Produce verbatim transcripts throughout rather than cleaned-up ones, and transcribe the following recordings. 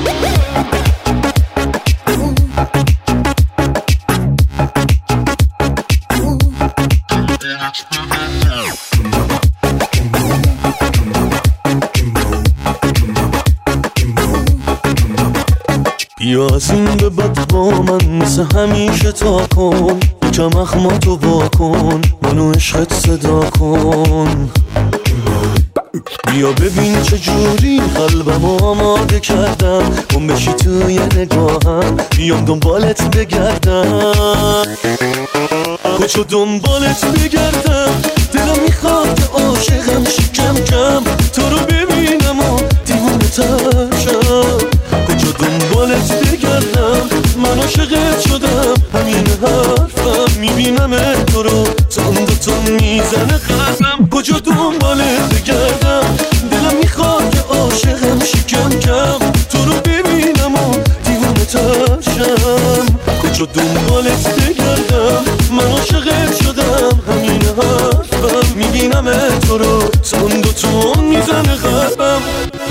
بیا از این به بعد با من مثل همیشه تا کن، یکم اخماتو با کن، منو عشقت صدا کن. بیا ببین چجوری قلبمو آماده کردم، گم بشی توی نگاهم، بیام دنبالت بگردم. کجا دنبالت بگردم، دلم میخواد که عاشقم شی کم کم، تو رو ببینم و دیوونه تر شم. کجا دنبالت بگردم، من عاشقت شدم، همین حرفم میبینم تو رو تون دو تون میزنه قلبم. کجا دنبالت بگردم، دلم میخواد که عاشقم شی کم کم، تو رو ببینم و دیوونه تر شم. کجا دنبالت بگردم، من عاشقت شدم، همین حرفم میبینم تو رو تون دو تون میزنه قلبم.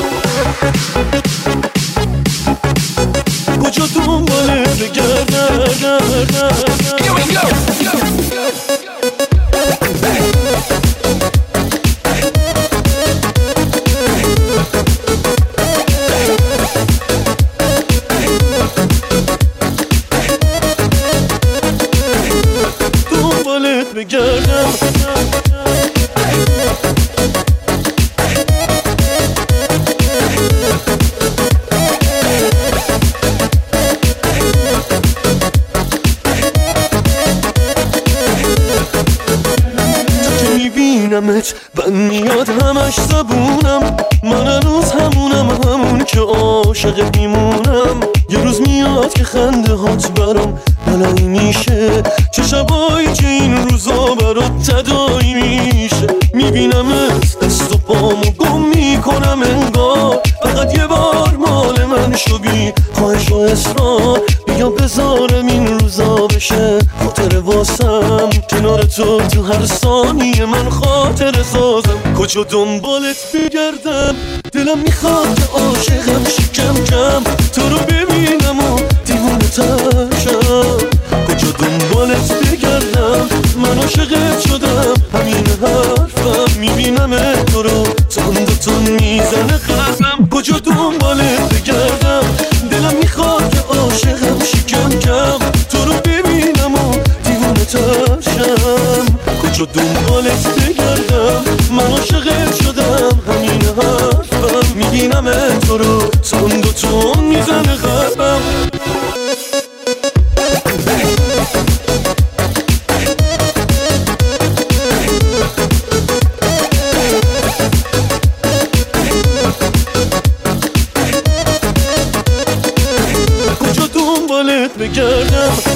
کجا دنبالت بگردم. دنبالت بگردم. میبینمت بند میاد همش زبونم، من هنوز همونم، همون که عاشقت میمونم. یه روز میاد که خنده هات برام بلایی میشه، چه شبایی که این روزا برات تدایی میشه. میبینمت دست و پامو گم میکنم انگار، فقط یه بار مال من شو بی خواهش و اصرار. بیا بذارم این روزا بشه خاطر واسم، کنار تو تو هر ثانیه من خاطر سازم. کجا دنبالت بگردم، دلم میخواد که عاشقم شی کم کم، تو رو ببینم و دیوونه تر شم. کجا دنبالت بگردم، من عاشقت شدم، همین حرفم میبینم تو رو تون دو تون میزنه قلبم. کجا دنبالت بگردم، دلم میخواد که عاشقم شی کم کم، تو رو ببینم و دیوونه تر شم. کجا دنبالت بگردم، من عاشقت شدم، همین حرفم میبینم تو رو تون دو تون میزنه قلبم. کجا دنبالت بگردم.